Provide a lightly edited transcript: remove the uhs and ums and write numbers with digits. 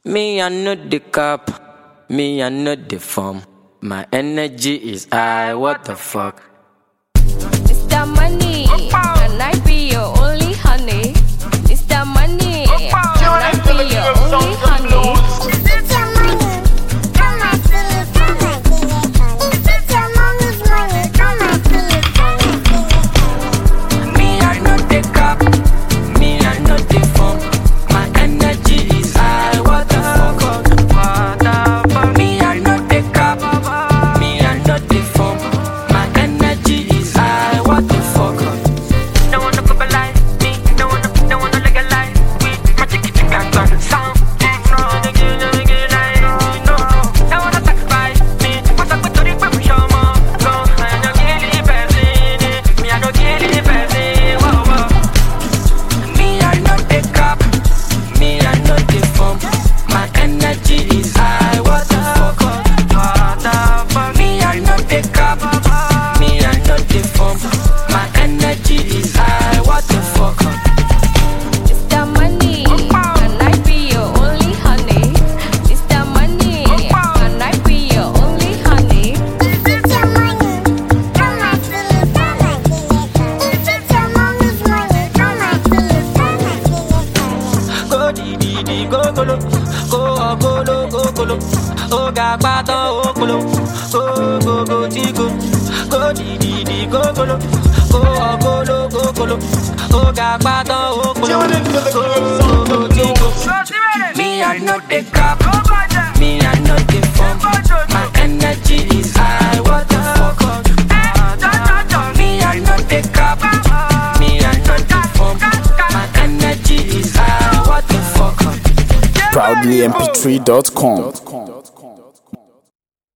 Me, I know the cap. Me, I know the form. My energy is high. What the fuck? It's the money, and I be your only honey. It's the money, and I be your only honey. Me, I know the cap. Me, I know the form. My energy is high. What the fuck? Me, I know the cap. Me, I know the form. My energy is high. What the fuck? Don't wanna go like me. Don't wanna legalize weed. My chicken gang sound. No, they get like no. Don't wanna sacrifice me. What's up with the people show more? Go, I don't kill the person. Me, I don't kill the person. Whoa. Me, I know the cap. Me, I know the form. My energy is high. What the fuck? Me, I know the cap. Me, I know the form. My energy is high. What the fuck? It's the money, and I be your only honey. It's the money, and I be your only honey. Go di go golo, go golo, oh ga pato oh golo, go tigo, go di go golo, go golo, oh ga pato oh golo, go tigo. Me I know the cap, me I know the form, my energy is high. What the fuck? Me I know the cap, me I know the form, my energy is high. What the fuck? ProudlyMP3.com